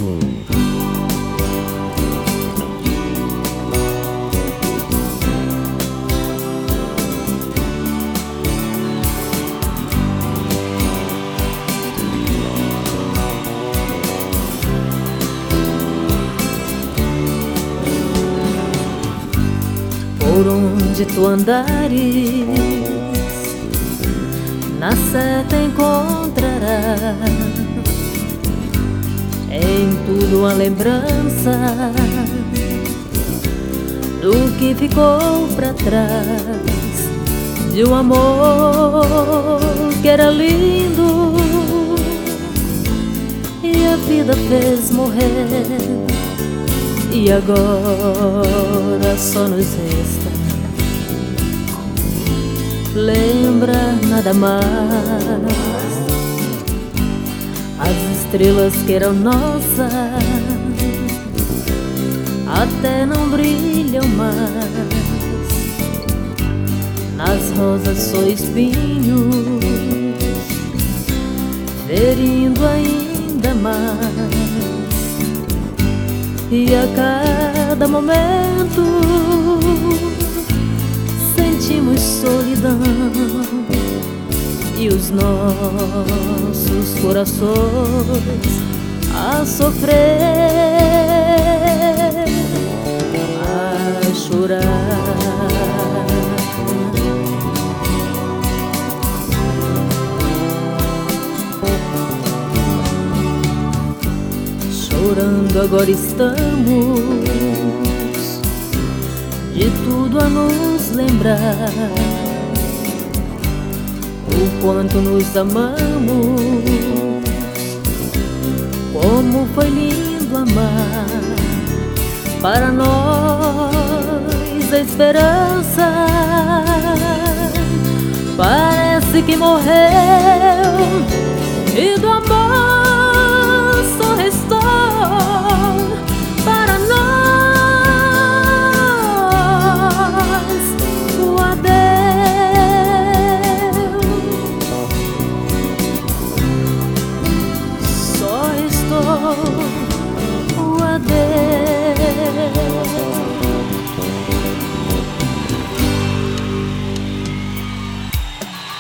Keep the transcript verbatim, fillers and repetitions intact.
Por onde tu andares, na seta encontrarás em tudo uma lembrança do que ficou pra trás, de um amor que era lindo e a vida fez morrer. E agora só nos resta lembrar nada mais as estrelas que eram nossas, até não brilham mais. Nas rosas só espinhos, ferindo ainda mais. E a cada momento sentimos solidão, e os nossos corações a sofrer, a chorar. Chorando agora estamos, de tudo a nos lembrar, o quanto nos amamos, como foi lindo amar. Para nós a esperança parece que morreu, e do amor só restou para nós o adeus. Só restou o adeus.